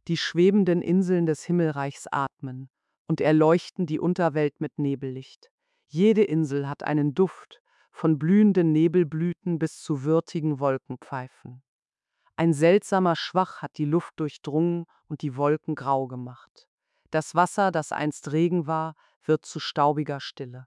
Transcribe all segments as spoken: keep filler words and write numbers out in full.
Die schwebenden Inseln des Himmelreichs atmen und erleuchten die Unterwelt mit Nebellicht. Jede Insel hat einen Duft, von blühenden Nebelblüten bis zu würtigen Wolkenpfeifen. Ein seltsamer Schwach hat die Luft durchdrungen und die Wolken grau gemacht. Das Wasser, das einst Regen war, wird zu staubiger Stille.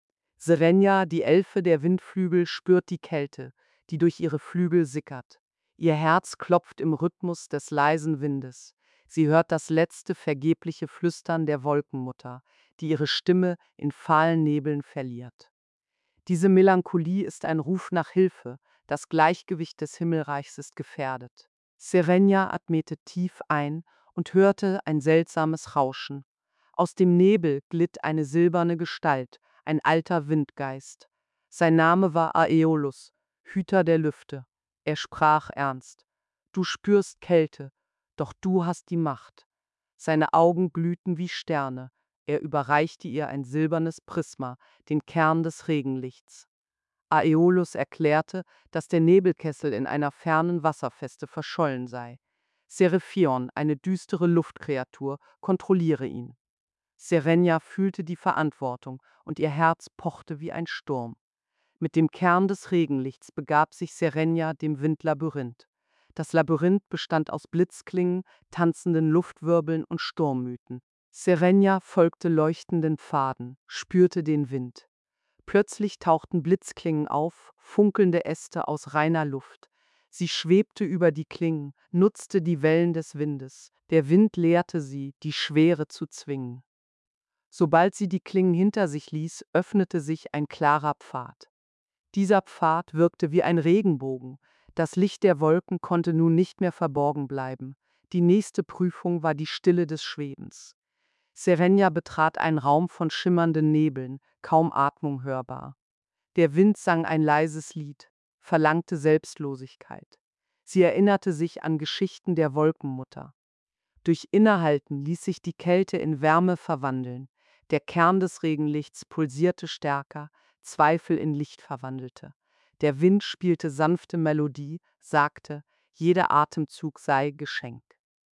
Serenja, die Elfe der Windflügel, spürt die Kälte, die durch ihre Flügel sickert. Ihr Herz klopft im Rhythmus des leisen Windes. Sie hört das letzte vergebliche Flüstern der Wolkenmutter, die ihre Stimme in fahlen Nebeln verliert. Diese Melancholie ist ein Ruf nach Hilfe, das Gleichgewicht des Himmelreichs ist gefährdet. Serenja atmete tief ein und hörte ein seltsames Rauschen. Aus dem Nebel glitt eine silberne Gestalt, ein alter Windgeist. Sein Name war Aeolus, Hüter der Lüfte. Er sprach ernst: „Du spürst Kälte, doch du hast die Macht." Seine Augen glühten wie Sterne. Er überreichte ihr ein silbernes Prisma, den Kern des Regenlichts. Aeolus erklärte, dass der Nebelkessel in einer fernen Wasserfeste verschollen sei. Serephion, eine düstere Luftkreatur, kontrolliere ihn. Serenja fühlte die Verantwortung und ihr Herz pochte wie ein Sturm. Mit dem Kern des Regenlichts begab sich Serenja dem Windlabyrinth. Das Labyrinth bestand aus Blitzklingen, tanzenden Luftwirbeln und Sturmmythen. Serenja folgte leuchtenden Pfaden, spürte den Wind. Plötzlich tauchten Blitzklingen auf, funkelnde Äste aus reiner Luft. Sie schwebte über die Klingen, nutzte die Wellen des Windes. Der Wind lehrte sie, die Schwere zu zwingen. Sobald sie die Klingen hinter sich ließ, öffnete sich ein klarer Pfad. Dieser Pfad wirkte wie ein Regenbogen. Das Licht der Wolken konnte nun nicht mehr verborgen bleiben. Die nächste Prüfung war die Stille des Schwebens. Serenja betrat einen Raum von schimmernden Nebeln, kaum Atmung hörbar. Der Wind sang ein leises Lied, verlangte Selbstlosigkeit. Sie erinnerte sich an Geschichten der Wolkenmutter. Durch Innehalten ließ sich die Kälte in Wärme verwandeln. Der Kern des Regenlichts pulsierte stärker, Zweifel in Licht verwandelte. Der Wind spielte sanfte Melodie, sagte, jeder Atemzug sei Geschenk.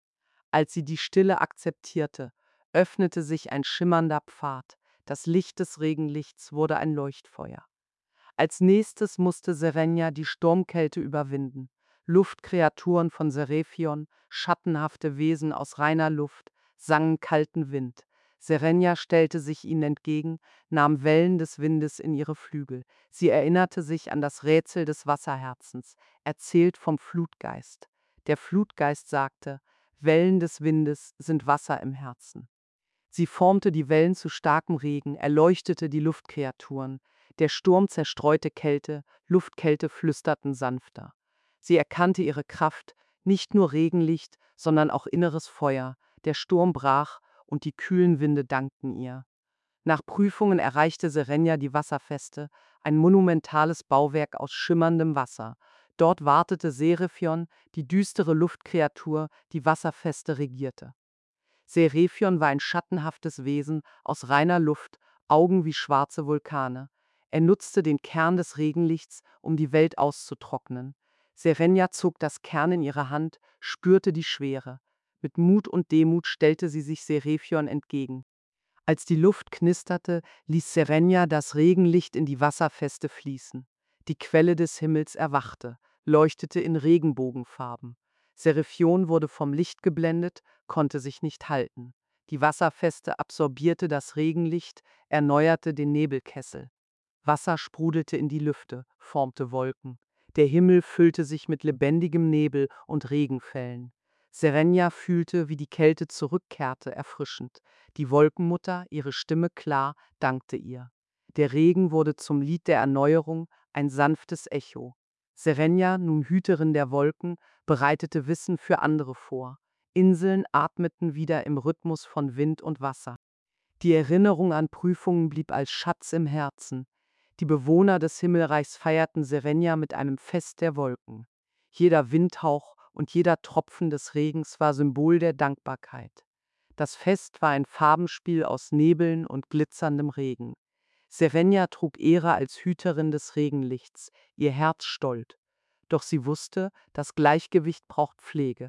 Als sie die Stille akzeptierte, öffnete sich ein schimmernder Pfad. Das Licht des Regenlichts wurde ein Leuchtfeuer. Als nächstes musste Serenja die Sturmkälte überwinden. Luftkreaturen von Serephion, schattenhafte Wesen aus reiner Luft, sangen kalten Wind. Serenja stellte sich ihnen entgegen, nahm Wellen des Windes in ihre Flügel. Sie erinnerte sich an das Rätsel des Wasserherzens, erzählt vom Flutgeist. Der Flutgeist sagte, Wellen des Windes sind Wasser im Herzen. Sie formte die Wellen zu starkem Regen, erleuchtete die Luftkreaturen. Der Sturm zerstreute Kälte, Luftkälte flüsterten sanfter. Sie erkannte ihre Kraft, nicht nur Regenlicht, sondern auch inneres Feuer. Der Sturm brach und die kühlen Winde dankten ihr. Nach Prüfungen erreichte Serenja die Wasserfeste, ein monumentales Bauwerk aus schimmerndem Wasser. Dort wartete Serephion, die düstere Luftkreatur, die Wasserfeste regierte. Serephion war ein schattenhaftes Wesen aus reiner Luft, Augen wie schwarze Vulkane. Er nutzte den Kern des Regenlichts, um die Welt auszutrocknen. Serenja zog das Kern in ihre Hand, spürte die Schwere. Mit Mut und Demut stellte sie sich Serephion entgegen. Als die Luft knisterte, ließ Serenja das Regenlicht in die Wasserfeste fließen. Die Quelle des Himmels erwachte, leuchtete in Regenbogenfarben. Serephion wurde vom Licht geblendet, konnte sich nicht halten. Die Wasserfeste absorbierte das Regenlicht, erneuerte den Nebelkessel. Wasser sprudelte in die Lüfte, formte Wolken. Der Himmel füllte sich mit lebendigem Nebel und Regenfällen. Serenja fühlte, wie die Kälte zurückkehrte, erfrischend. Die Wolkenmutter, ihre Stimme klar, dankte ihr. Der Regen wurde zum Lied der Erneuerung, ein sanftes Echo. Serenja, nun Hüterin der Wolken, bereitete Wissen für andere vor. Inseln atmeten wieder im Rhythmus von Wind und Wasser. Die Erinnerung an Prüfungen blieb als Schatz im Herzen. Die Bewohner des Himmelreichs feierten Serenja mit einem Fest der Wolken. Jeder Windhauch und jeder Tropfen des Regens war Symbol der Dankbarkeit. Das Fest war ein Farbenspiel aus Nebeln und glitzerndem Regen. Serenja trug Ehre als Hüterin des Regenlichts, ihr Herz stolz. Doch sie wusste, das Gleichgewicht braucht Pflege.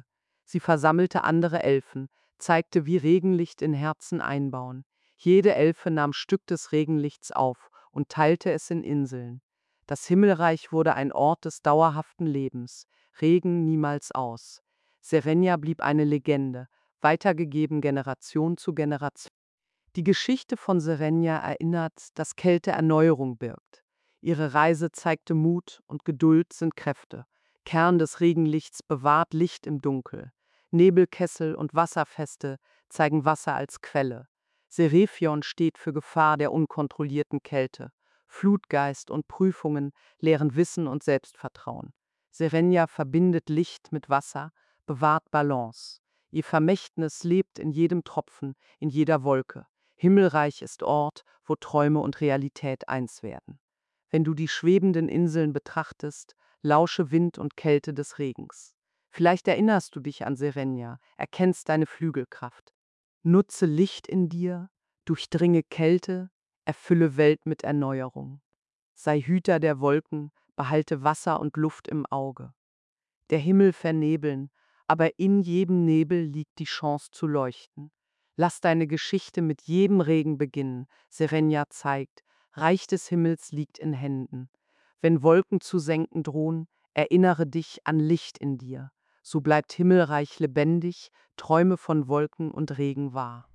Sie versammelte andere Elfen, zeigte, wie Regenlicht in Herzen einbauen. Jede Elfe nahm Stück des Regenlichts auf und teilte es in Inseln. Das Himmelreich wurde ein Ort des dauerhaften Lebens, Regen niemals aus. Serenia blieb eine Legende, weitergegeben Generation zu Generation. Die Geschichte von Serenia erinnert, dass Kälte Erneuerung birgt. Ihre Reise zeigte Mut und Geduld sind Kräfte. Kern des Regenlichts bewahrt Licht im Dunkel. Nebelkessel und Wasserfeste zeigen Wasser als Quelle. Serephion steht für Gefahr der unkontrollierten Kälte. Flutgeist und Prüfungen lehren Wissen und Selbstvertrauen. Serenia verbindet Licht mit Wasser, bewahrt Balance. Ihr Vermächtnis lebt in jedem Tropfen, in jeder Wolke. Himmelreich ist Ort, wo Träume und Realität eins werden. Wenn du die schwebenden Inseln betrachtest, lausche Wind und Kälte des Regens. Vielleicht erinnerst du dich an Serenia, erkennst deine Flügelkraft. Nutze Licht in dir, durchdringe Kälte, erfülle Welt mit Erneuerung. Sei Hüter der Wolken, behalte Wasser und Luft im Auge. Der Himmel vernebeln, aber in jedem Nebel liegt die Chance zu leuchten. Lass deine Geschichte mit jedem Regen beginnen. Serenia zeigt, Reich des Himmels liegt in Händen. Wenn Wolken zu senken drohen, erinnere dich an Licht in dir. So bleibt Himmelreich lebendig, träume von Wolken und Regen wahr.